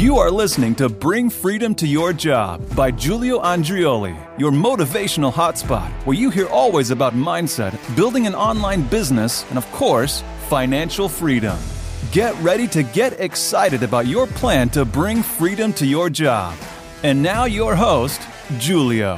You are listening to Bring Freedom to Your Job by Giulio Andreoli, your motivational hotspot, where you hear always about mindset, building an online business, and of course, financial freedom. Get ready to get excited about your plan to bring freedom to your job. And now your host, Giulio.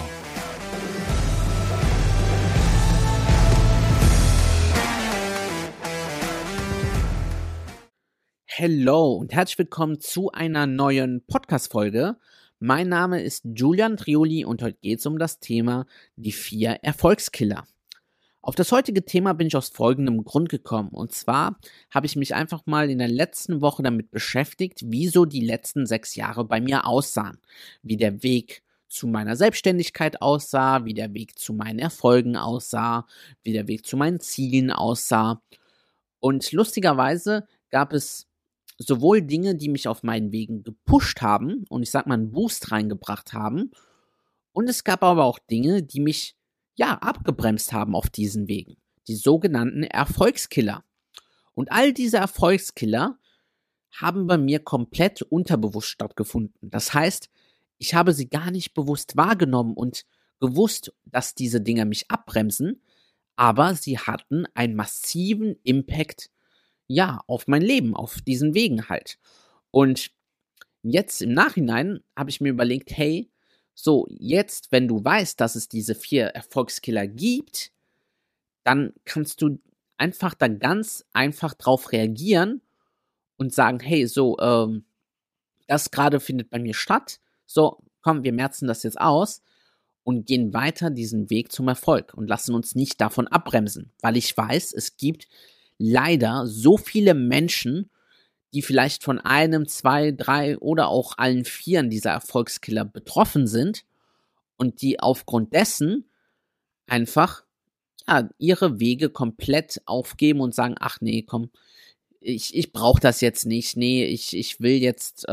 Hello und herzlich willkommen zu einer neuen Podcast-Folge. Mein Name ist Giulio Andreoli und heute geht es um das Thema die 4 Erfolgskiller. Auf das heutige Thema bin ich aus folgendem Grund gekommen. Und zwar habe ich mich einfach mal in der letzten Woche damit beschäftigt, wie so die letzten 6 Jahre bei mir aussahen. Wie der Weg zu meiner Selbstständigkeit aussah, wie der Weg zu meinen Erfolgen aussah, wie der Weg zu meinen Zielen aussah. Und lustigerweise gab es sowohl Dinge, die mich auf meinen Wegen gepusht haben und ich sag mal einen Boost reingebracht haben, und es gab aber auch Dinge, die mich abgebremst haben auf diesen Wegen. Die sogenannten Erfolgskiller. Und all diese Erfolgskiller haben bei mir komplett unterbewusst stattgefunden. Das heißt, ich habe sie gar nicht bewusst wahrgenommen und gewusst, dass diese Dinge mich abbremsen, aber sie hatten einen massiven Impact auf mein Leben, auf diesen Wegen halt. Und jetzt im Nachhinein habe ich mir überlegt, hey, so jetzt, wenn du weißt, dass es diese 4 Erfolgskiller gibt, dann kannst du einfach da ganz einfach drauf reagieren und sagen, hey, so, das gerade findet bei mir statt, so, komm, wir merzen das jetzt aus und gehen weiter diesen Weg zum Erfolg und lassen uns nicht davon abbremsen, weil ich weiß, es gibt leider so viele Menschen, die vielleicht von 1, 2, 3 oder auch allen 4 dieser Erfolgskiller betroffen sind und die aufgrund dessen einfach ihre Wege komplett aufgeben und sagen, ach nee, komm, ich brauche das jetzt nicht, nee, ich will jetzt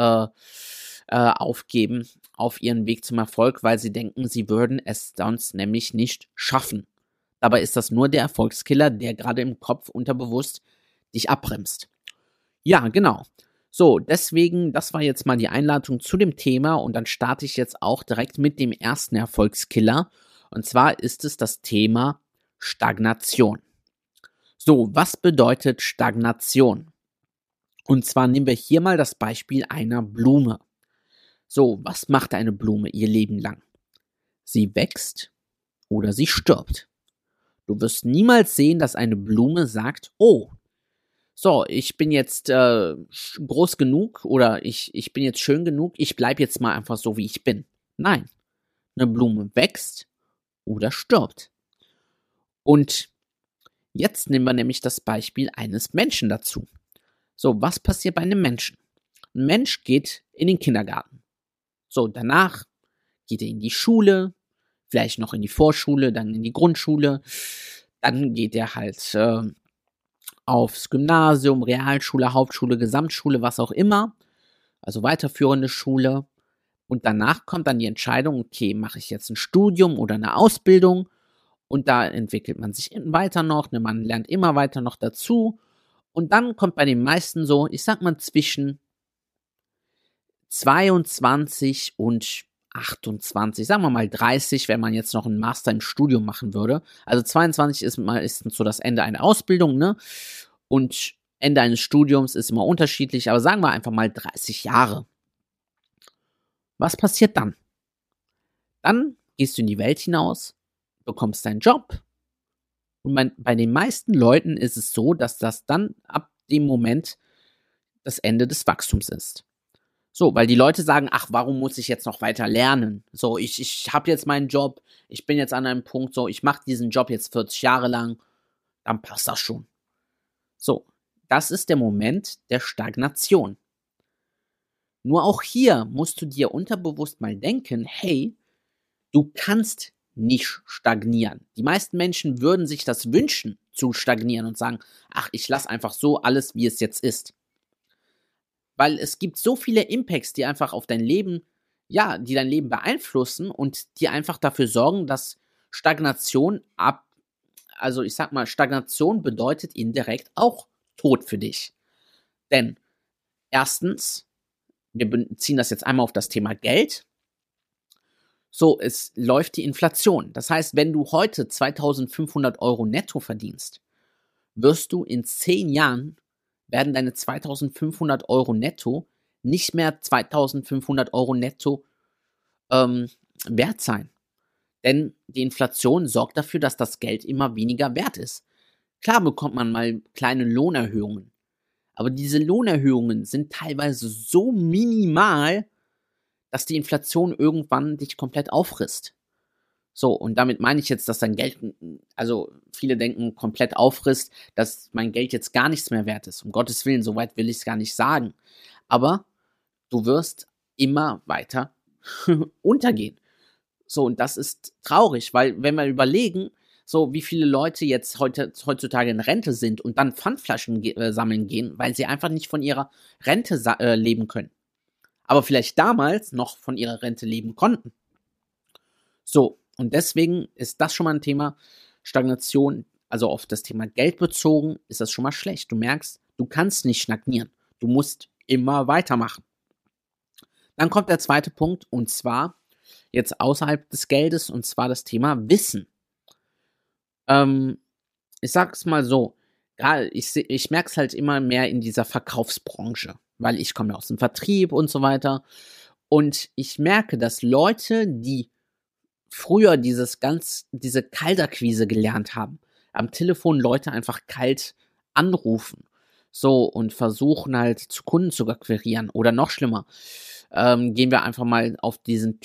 aufgeben auf ihren Weg zum Erfolg, weil sie denken, sie würden es sonst nämlich nicht schaffen. Dabei ist das nur der Erfolgskiller, der gerade im Kopf unterbewusst dich abbremst. Ja, genau. So, deswegen, das war jetzt mal die Einladung zu dem Thema und dann starte ich jetzt auch direkt mit dem ersten Erfolgskiller. Und zwar ist es das Thema Stagnation. So, was bedeutet Stagnation? Und zwar nehmen wir hier mal das Beispiel einer Blume. So, was macht eine Blume ihr Leben lang? Sie wächst oder sie stirbt. Du wirst niemals sehen, dass eine Blume sagt, oh, so, ich bin jetzt groß genug oder ich bin jetzt schön genug, ich bleibe jetzt mal einfach so, wie ich bin. Nein, eine Blume wächst oder stirbt. Und jetzt nehmen wir nämlich das Beispiel eines Menschen dazu. So, was passiert bei einem Menschen? Ein Mensch geht in den Kindergarten. So, danach geht er in die Schule, vielleicht noch in die Vorschule, dann in die Grundschule, dann geht er halt aufs Gymnasium, Realschule, Hauptschule, Gesamtschule, was auch immer, also weiterführende Schule, und danach kommt dann die Entscheidung, okay, mache ich jetzt ein Studium oder eine Ausbildung, und da entwickelt man sich weiter noch, man lernt immer weiter noch dazu, und dann kommt bei den meisten so, ich sag mal zwischen 22 und 28, sagen wir mal 30, wenn man jetzt noch einen Master im Studium machen würde. Also 22 ist so das Ende einer Ausbildung, ne? Und Ende eines Studiums ist immer unterschiedlich, aber sagen wir einfach mal 30 Jahre. Was passiert dann? Dann gehst du in die Welt hinaus, bekommst deinen Job, und bei den meisten Leuten ist es so, dass das dann ab dem Moment das Ende des Wachstums ist. So, weil die Leute sagen, ach, warum muss ich jetzt noch weiter lernen? So, ich habe jetzt meinen Job, ich bin jetzt an einem Punkt, so, ich mache diesen Job jetzt 40 Jahre lang, dann passt das schon. So, das ist der Moment der Stagnation. Nur auch hier musst du dir unterbewusst mal denken, hey, du kannst nicht stagnieren. Die meisten Menschen würden sich das wünschen, zu stagnieren und sagen, ach, ich lasse einfach so alles, wie es jetzt ist. Weil es gibt so viele Impacts, die einfach auf dein Leben, die dein Leben beeinflussen und die einfach dafür sorgen, dass Stagnation Stagnation bedeutet indirekt auch Tod für dich. Denn erstens, wir beziehen das jetzt einmal auf das Thema Geld. So, es läuft die Inflation. Das heißt, wenn du heute 2.500 Euro netto verdienst, wirst du in 10 Jahren, werden deine 2.500 Euro netto nicht mehr 2.500 Euro netto wert sein. Denn die Inflation sorgt dafür, dass das Geld immer weniger wert ist. Klar bekommt man mal kleine Lohnerhöhungen, aber diese Lohnerhöhungen sind teilweise so minimal, dass die Inflation irgendwann dich komplett auffrisst. So, und damit meine ich jetzt, dass dein Geld, also viele denken, komplett auffrisst, dass mein Geld jetzt gar nichts mehr wert ist. Um Gottes Willen, so weit will ich es gar nicht sagen. Aber du wirst immer weiter untergehen. So, und das ist traurig, weil wenn wir überlegen, so wie viele Leute jetzt heutzutage in Rente sind und dann Pfandflaschen sammeln gehen, weil sie einfach nicht von ihrer Rente leben können. Aber vielleicht damals noch von ihrer Rente leben konnten. So, und deswegen ist das schon mal ein Thema. Stagnation, also auf das Thema Geld bezogen, ist das schon mal schlecht. Du merkst, du kannst nicht stagnieren. Du musst immer weitermachen. Dann kommt der zweite Punkt, und zwar jetzt außerhalb des Geldes, und zwar das Thema Wissen. Ich sag's mal so, gerade ich merke es halt immer mehr in dieser Verkaufsbranche, weil ich komme ja aus dem Vertrieb und so weiter. Und ich merke, dass Leute, die früher diese Kaltakquise gelernt haben, am Telefon Leute einfach kalt anrufen, so, und versuchen halt zu Kunden zu akquirieren, oder noch schlimmer, gehen wir einfach mal auf diesen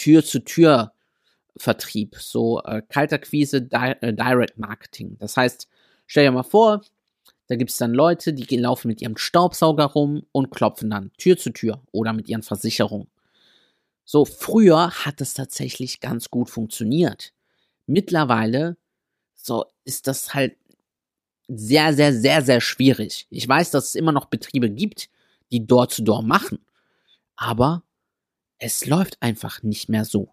Tür-zu-Tür-Vertrieb, so Kaltakquise, Direct Marketing. Das heißt, stell dir mal vor, da gibt es dann Leute, die laufen mit ihrem Staubsauger rum und klopfen dann Tür zu Tür oder mit ihren Versicherungen. So, früher hat es tatsächlich ganz gut funktioniert. Mittlerweile, so, ist das halt sehr, sehr, sehr, sehr schwierig. Ich weiß, dass es immer noch Betriebe gibt, die Door-to-Door machen, aber es läuft einfach nicht mehr so.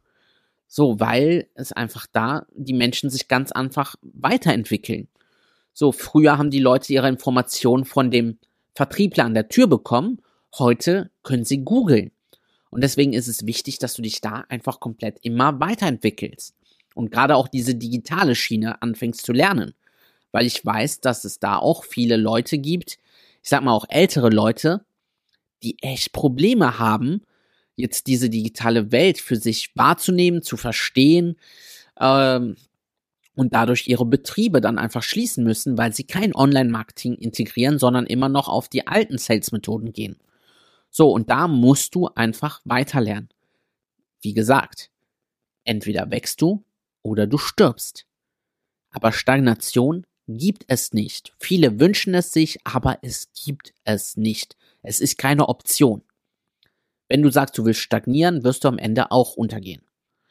So, weil es einfach die Menschen sich ganz einfach weiterentwickeln. So, früher haben die Leute ihre Informationen von dem Vertriebler an der Tür bekommen, heute können sie googeln. Und deswegen ist es wichtig, dass du dich da einfach komplett immer weiterentwickelst. Und gerade auch diese digitale Schiene anfängst zu lernen. Weil ich weiß, dass es da auch viele Leute gibt, ich sag mal auch ältere Leute, die echt Probleme haben, jetzt diese digitale Welt für sich wahrzunehmen, zu verstehen, und dadurch ihre Betriebe dann einfach schließen müssen, weil sie kein Online-Marketing integrieren, sondern immer noch auf die alten Sales-Methoden gehen. So, und da musst du einfach weiterlernen. Wie gesagt, entweder wächst du oder du stirbst. Aber Stagnation gibt es nicht. Viele wünschen es sich, aber es gibt es nicht. Es ist keine Option. Wenn du sagst, du willst stagnieren, wirst du am Ende auch untergehen.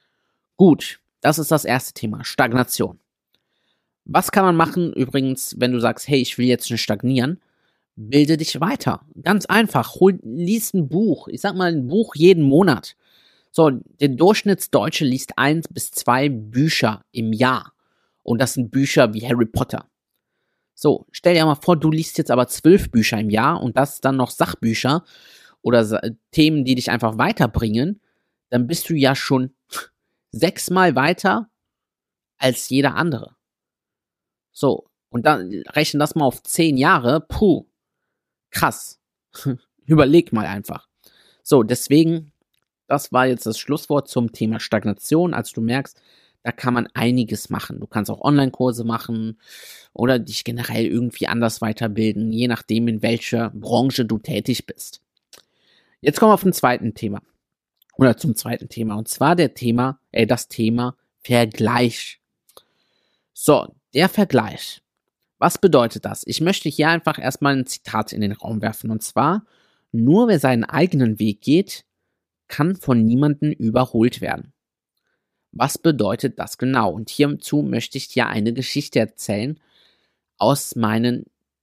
Gut, das ist das erste Thema, Stagnation. Was kann man machen übrigens, wenn du sagst, hey, ich will jetzt nicht stagnieren? Bilde dich weiter. Ganz einfach. Lies ein Buch. Ich sag mal, ein Buch jeden Monat. So, der Durchschnittsdeutsche liest 1 bis 2 Bücher im Jahr. Und das sind Bücher wie Harry Potter. So, stell dir mal vor, du liest jetzt aber 12 Bücher im Jahr und das dann noch Sachbücher oder Themen, die dich einfach weiterbringen. Dann bist du ja schon 6-mal weiter als jeder andere. So, und dann rechnen das mal auf 10 Jahre. Puh. Krass. Überleg mal einfach. So, deswegen, das war jetzt das Schlusswort zum Thema Stagnation. Also du merkst, da kann man einiges machen. Du kannst auch Online-Kurse machen oder dich generell irgendwie anders weiterbilden, je nachdem, in welcher Branche du tätig bist. Jetzt kommen wir auf zum zweiten Thema. Und zwar das Thema Vergleich. So, der Vergleich. Was bedeutet das? Ich möchte hier einfach erstmal ein Zitat in den Raum werfen. Und zwar, nur wer seinen eigenen Weg geht, kann von niemandem überholt werden. Was bedeutet das genau? Und hierzu möchte ich dir eine Geschichte erzählen aus meiner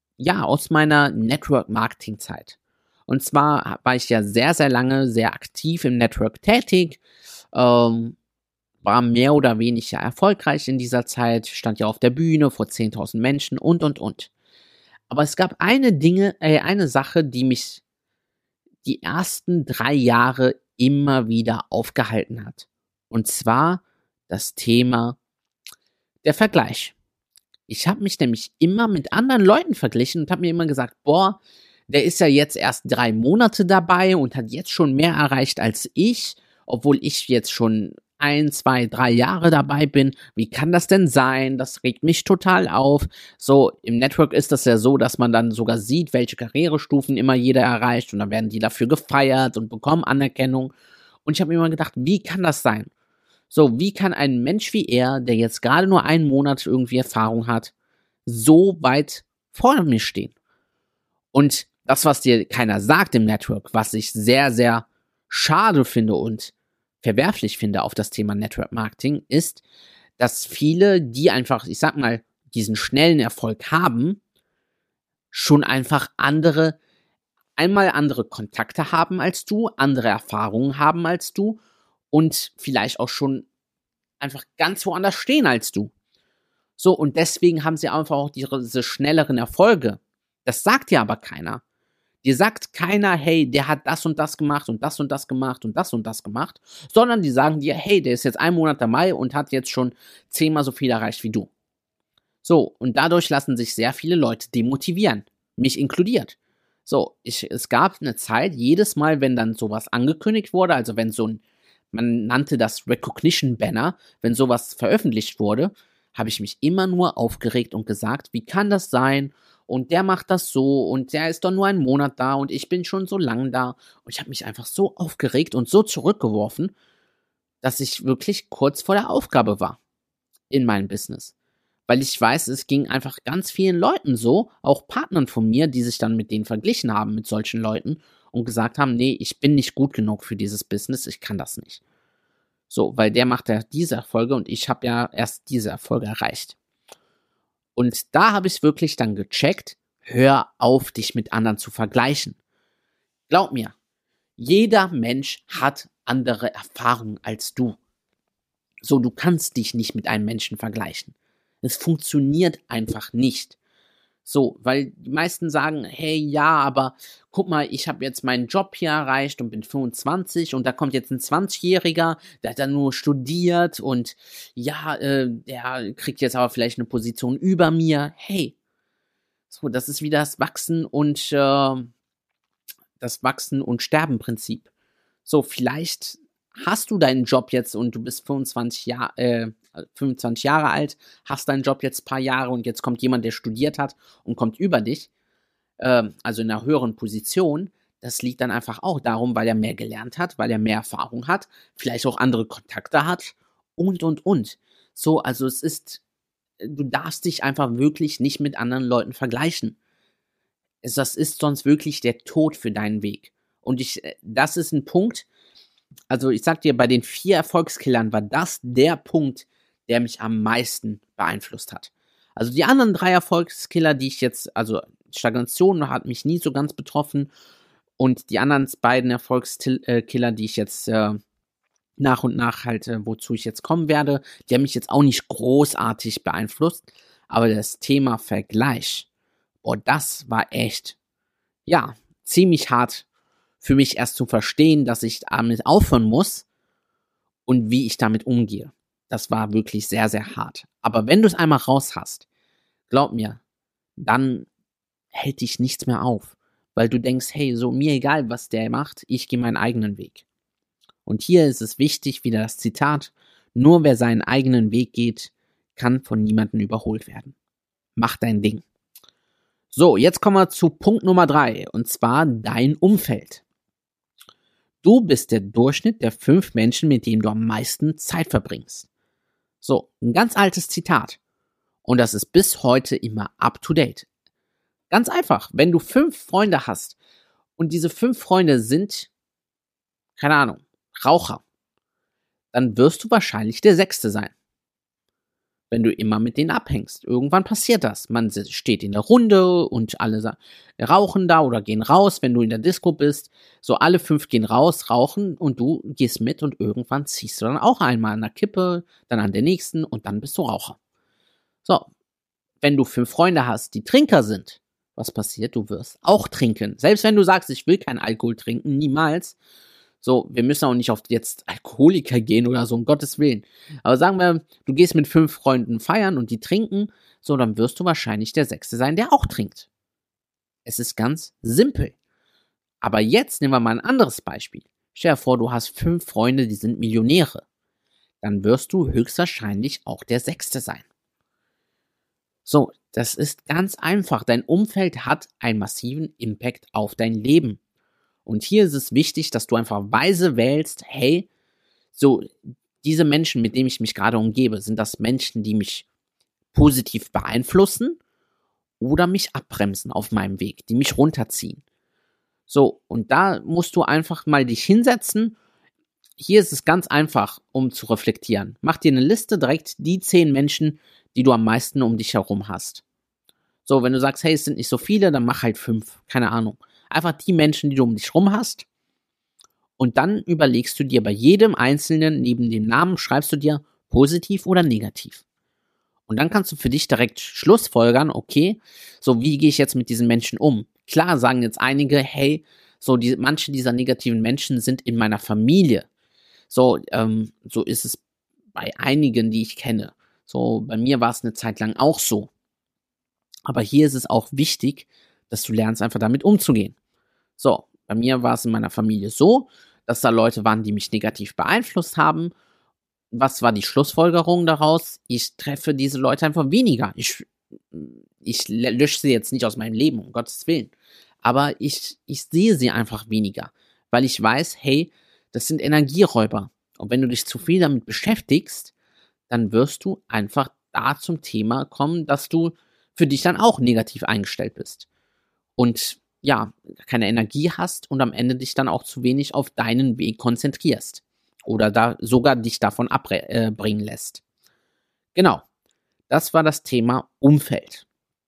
Network-Marketing-Zeit. Und zwar war ich ja sehr, sehr lange sehr aktiv im Network tätig, war mehr oder weniger erfolgreich in dieser Zeit, stand ja auf der Bühne vor 10.000 Menschen und. Aber es gab eine Sache, die die ersten 3 Jahre immer wieder aufgehalten hat. Und zwar das Thema der Vergleich. Ich habe mich nämlich immer mit anderen Leuten verglichen und habe mir immer gesagt, boah, der ist ja jetzt erst 3 Monate dabei und hat jetzt schon mehr erreicht als ich, obwohl ich jetzt schon 1, 2, 3 Jahre dabei bin. Wie kann das denn sein? Das regt mich total auf. So, im Network ist das ja so, dass man dann sogar sieht, welche Karrierestufen immer jeder erreicht und dann werden die dafür gefeiert und bekommen Anerkennung. Und ich habe mir immer gedacht, wie kann das sein? So, wie kann ein Mensch wie er, der jetzt gerade nur 1 Monat irgendwie Erfahrung hat, so weit vor mir stehen? Und das, was dir keiner sagt im Network, was ich sehr, sehr schade finde und verwerflich finde auf das Thema Network Marketing, ist, dass viele, die einfach, ich sag mal, diesen schnellen Erfolg haben, schon einfach andere Kontakte haben als du, andere Erfahrungen haben als du und vielleicht auch schon einfach ganz woanders stehen als du. So, und deswegen haben sie einfach auch diese schnelleren Erfolge. Das sagt dir aber keiner. Dir sagt keiner, hey, der hat das und das gemacht und das und das gemacht und das und das gemacht, sondern die sagen dir, hey, der ist jetzt 1 Monat dabei und hat jetzt schon 10-mal so viel erreicht wie du. So, und dadurch lassen sich sehr viele Leute demotivieren, mich inkludiert. So, es gab eine Zeit, jedes Mal, wenn dann sowas angekündigt wurde, also wenn man nannte das Recognition Banner, wenn sowas veröffentlicht wurde, habe ich mich immer nur aufgeregt und gesagt, wie kann das sein? Und der macht das so und der ist doch nur 1 Monat da und ich bin schon so lang da. Und ich habe mich einfach so aufgeregt und so zurückgeworfen, dass ich wirklich kurz vor der Aufgabe war in meinem Business. Weil ich weiß, es ging einfach ganz vielen Leuten so, auch Partnern von mir, die sich dann mit denen verglichen haben, mit solchen Leuten und gesagt haben, nee, ich bin nicht gut genug für dieses Business, ich kann das nicht. So, weil der macht ja diese Erfolge und ich habe ja erst diese Erfolge erreicht. Und da habe ich wirklich dann gecheckt, hör auf, dich mit anderen zu vergleichen. Glaub mir, jeder Mensch hat andere Erfahrungen als du. So, du kannst dich nicht mit einem Menschen vergleichen. Es funktioniert einfach nicht. So, weil die meisten sagen, hey, ja, aber guck mal, ich habe jetzt meinen Job hier erreicht und bin 25 und da kommt jetzt ein 20-Jähriger, der hat dann nur studiert und ja, der kriegt jetzt aber vielleicht eine Position über mir. Hey, so, das ist wieder das Wachsen und Sterben-Prinzip. So, vielleicht hast du deinen Job jetzt und du bist 25 Jahre alt, hast deinen Job jetzt ein paar Jahre und jetzt kommt jemand, der studiert hat und kommt über dich, also in einer höheren Position. Das liegt dann einfach auch darum, weil er mehr gelernt hat, weil er mehr Erfahrung hat, vielleicht auch andere Kontakte hat und. So, also du darfst dich einfach wirklich nicht mit anderen Leuten vergleichen. Das ist sonst wirklich der Tod für deinen Weg. Und das ist ein Punkt, also ich sag dir, bei den 4 Erfolgskillern war das der Punkt, der mich am meisten beeinflusst hat. Also die anderen 3 Erfolgskiller, also Stagnation hat mich nie so ganz betroffen und die anderen beiden Erfolgskiller, die ich jetzt nach und nach halt, wozu ich jetzt kommen werde, die haben mich jetzt auch nicht großartig beeinflusst, aber das Thema Vergleich, das war echt, ja, ziemlich hart für mich erst zu verstehen, dass ich damit aufhören muss und wie ich damit umgehe. Das war wirklich sehr, sehr hart. Aber wenn du es einmal raus hast, glaub mir, dann hält dich nichts mehr auf. Weil du denkst, hey, so mir egal, was der macht, ich gehe meinen eigenen Weg. Und hier ist es wichtig, wieder das Zitat, nur wer seinen eigenen Weg geht, kann von niemandem überholt werden. Mach dein Ding. So, jetzt kommen wir zu Punkt Nummer 3, und zwar dein Umfeld. Du bist der Durchschnitt der 5 Menschen, mit denen du am meisten Zeit verbringst. So, ein ganz altes Zitat. Und das ist bis heute immer up to date. Ganz einfach, wenn du 5 Freunde hast und diese 5 Freunde sind, keine Ahnung, Raucher, dann wirst du wahrscheinlich der 6. sein. Wenn du immer mit denen abhängst. Irgendwann passiert das. Man steht in der Runde und alle rauchen da oder gehen raus, wenn du in der Disco bist. So alle 5 gehen raus, rauchen und du gehst mit und irgendwann ziehst du dann auch einmal an der Kippe, dann an der nächsten und dann bist du Raucher. So, wenn du 5 Freunde hast, die Trinker sind, was passiert? Du wirst auch trinken. Selbst wenn du sagst, ich will keinen Alkohol trinken, niemals. So, wir müssen auch nicht auf jetzt Alkoholiker gehen oder so, um Gottes Willen. Aber sagen wir, du gehst mit 5 Freunden feiern und die trinken, so, dann wirst du wahrscheinlich der 6. sein, der auch trinkt. Es ist ganz simpel. Aber jetzt nehmen wir mal ein anderes Beispiel. Stell dir vor, du hast 5 Freunde, die sind Millionäre. Dann wirst du höchstwahrscheinlich auch der 6. sein. So, das ist ganz einfach. Dein Umfeld hat einen massiven Impact auf dein Leben. Und hier ist es wichtig, dass du einfach weise wählst, hey, so, diese Menschen, mit denen ich mich gerade umgebe, sind das Menschen, die mich positiv beeinflussen oder mich abbremsen auf meinem Weg, die mich runterziehen. So, und da musst du einfach mal dich hinsetzen. Hier ist es ganz einfach, um zu reflektieren. Mach dir eine Liste, direkt die 10 Menschen, die du am meisten um dich herum hast. So, wenn du sagst, hey, es sind nicht so viele, dann mach halt 5, keine Ahnung. Einfach die Menschen, die du um dich herum hast. Und dann überlegst du dir bei jedem Einzelnen, neben dem Namen, schreibst du dir positiv oder negativ. Und dann kannst du für dich direkt schlussfolgern, okay, so wie gehe ich jetzt mit diesen Menschen um? Klar sagen jetzt einige, hey, so manche dieser negativen Menschen sind in meiner Familie. So ist es bei einigen, die ich kenne. So, bei mir war es eine Zeit lang auch so. Aber hier ist es auch wichtig, dass du lernst, einfach damit umzugehen. So, bei mir war es in meiner Familie so, dass da Leute waren, die mich negativ beeinflusst haben. Was war die Schlussfolgerung daraus? Ich treffe diese Leute einfach weniger. Ich lösche sie jetzt nicht aus meinem Leben, um Gottes Willen. Aber ich sehe sie einfach weniger, weil ich weiß, hey, das sind Energieräuber. Und wenn du dich zu viel damit beschäftigst, dann wirst du einfach da zum Thema kommen, dass du für dich dann auch negativ eingestellt bist. Und ja, keine Energie hast und am Ende dich dann auch zu wenig auf deinen Weg konzentrierst. Oder da sogar dich davon abbringen lässt. Genau, das war das Thema Umfeld.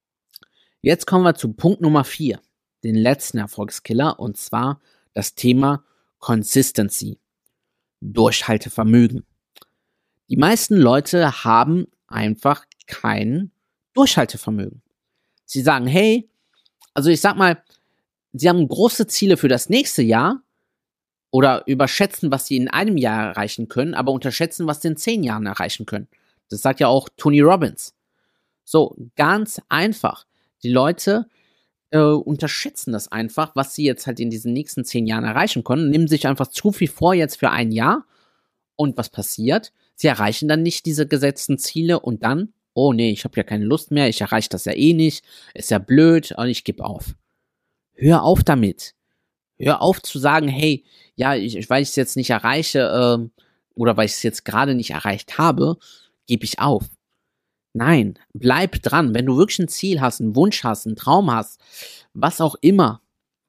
Jetzt kommen wir zu Punkt Nummer 4, den letzten Erfolgskiller, und zwar das Thema Consistency, Durchhaltevermögen. Die meisten Leute haben einfach kein Durchhaltevermögen. Sie sagen, hey, also ich sag mal, sie haben große Ziele für das nächste Jahr oder überschätzen, was sie in einem Jahr erreichen können, aber unterschätzen, was sie in 10 Jahren erreichen können. Das sagt ja auch Tony Robbins. So, ganz einfach. Die Leute unterschätzen das einfach, was sie jetzt halt in diesen nächsten 10 Jahren erreichen können, nehmen sich einfach zu viel vor jetzt für ein Jahr und was passiert? Sie erreichen dann nicht diese gesetzten Ziele und dann, oh nee, ich habe ja keine Lust mehr, ich erreiche das ja eh nicht, ist ja blöd und ich gebe auf. Hör auf damit. Hör auf zu sagen, hey, ja, weil ich es jetzt nicht erreiche oder weil ich es jetzt gerade nicht erreicht habe, gebe ich auf. Nein, bleib dran. Wenn du wirklich ein Ziel hast, einen Wunsch hast, einen Traum hast, was auch immer,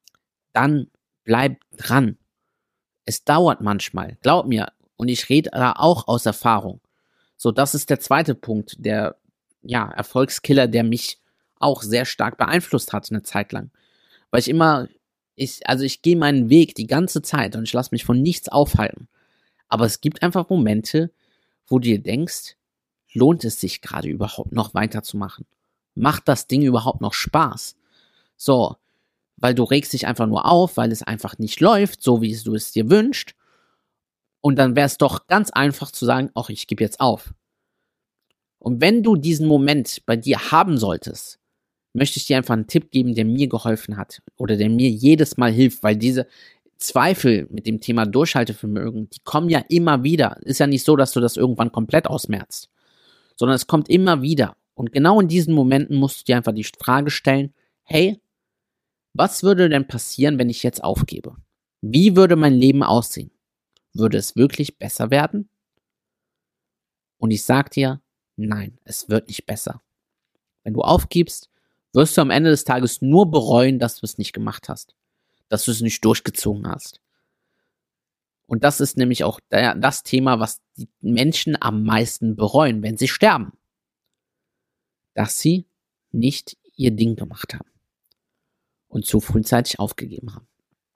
dann bleib dran. Es dauert manchmal, glaub mir. Und ich rede da auch aus Erfahrung. So, das ist der zweite Punkt, der Erfolgskiller, der mich auch sehr stark beeinflusst hat eine Zeit lang. Weil ich gehe meinen Weg die ganze Zeit und ich lasse mich von nichts aufhalten. Aber es gibt einfach Momente, wo du dir denkst, lohnt es sich gerade überhaupt noch weiterzumachen? Macht das Ding überhaupt noch Spaß? So, weil du regst dich einfach nur auf, weil es einfach nicht läuft, so wie du es dir wünschst. Und dann wäre es doch ganz einfach zu sagen, ach, ich gebe jetzt auf. Und wenn du diesen Moment bei dir haben solltest, möchte ich dir einfach einen Tipp geben, der mir geholfen hat oder der mir jedes Mal hilft, weil diese Zweifel mit dem Thema Durchhaltevermögen, die kommen ja immer wieder. Ist ja nicht so, dass du das irgendwann komplett ausmerzt, sondern es kommt immer wieder. Und genau in diesen Momenten musst du dir einfach die Frage stellen, hey, was würde denn passieren, wenn ich jetzt aufgebe? Wie würde mein Leben aussehen? Würde es wirklich besser werden? Und ich sag dir, nein, es wird nicht besser. Wenn du aufgibst, wirst du am Ende des Tages nur bereuen, dass du es nicht gemacht hast. Dass du es nicht durchgezogen hast. Und das ist nämlich auch das Thema, was die Menschen am meisten bereuen, wenn sie sterben. Dass sie nicht ihr Ding gemacht haben. Und zu frühzeitig aufgegeben haben.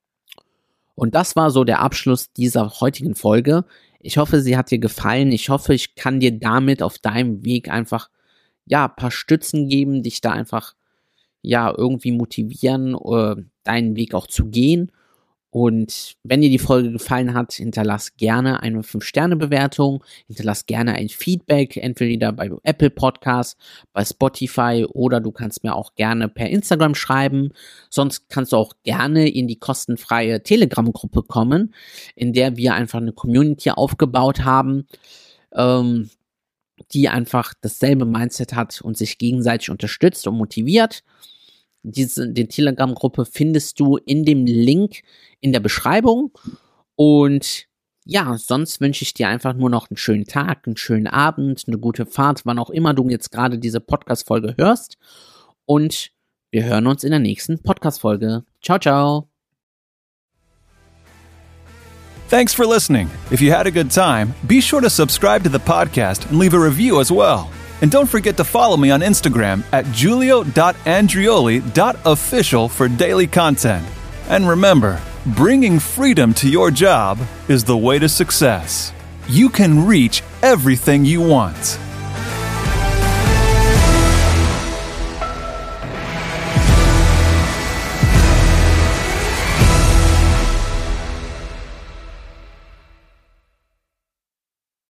Und das war so der Abschluss dieser heutigen Folge. Ich hoffe, sie hat dir gefallen. Ich hoffe, ich kann dir damit auf deinem Weg einfach, ein paar Stützen geben, dich da einfach, irgendwie motivieren, deinen Weg auch zu gehen. Und wenn dir die Folge gefallen hat, hinterlass gerne eine 5-Sterne-Bewertung, hinterlass gerne ein Feedback, entweder bei Apple Podcasts, bei Spotify oder du kannst mir auch gerne per Instagram schreiben. Sonst kannst du auch gerne in die kostenfreie Telegram-Gruppe kommen, in der wir einfach eine Community aufgebaut haben, die einfach dasselbe Mindset hat und sich gegenseitig unterstützt und motiviert. Die Telegram-Gruppe findest du in dem Link in der Beschreibung. Und ja, sonst wünsche ich dir einfach nur noch einen schönen Tag, einen schönen Abend, eine gute Fahrt, wann auch immer du jetzt gerade diese Podcast-Folge hörst. Und wir hören uns in der nächsten Podcast-Folge. Ciao, ciao. Thanks for listening. If you had a good time, be sure to subscribe to the podcast and leave a review as well. And don't forget to follow me on Instagram at julio.andrioli.official for daily content. And remember, bringing freedom to your job is the way to success. You can reach everything you want.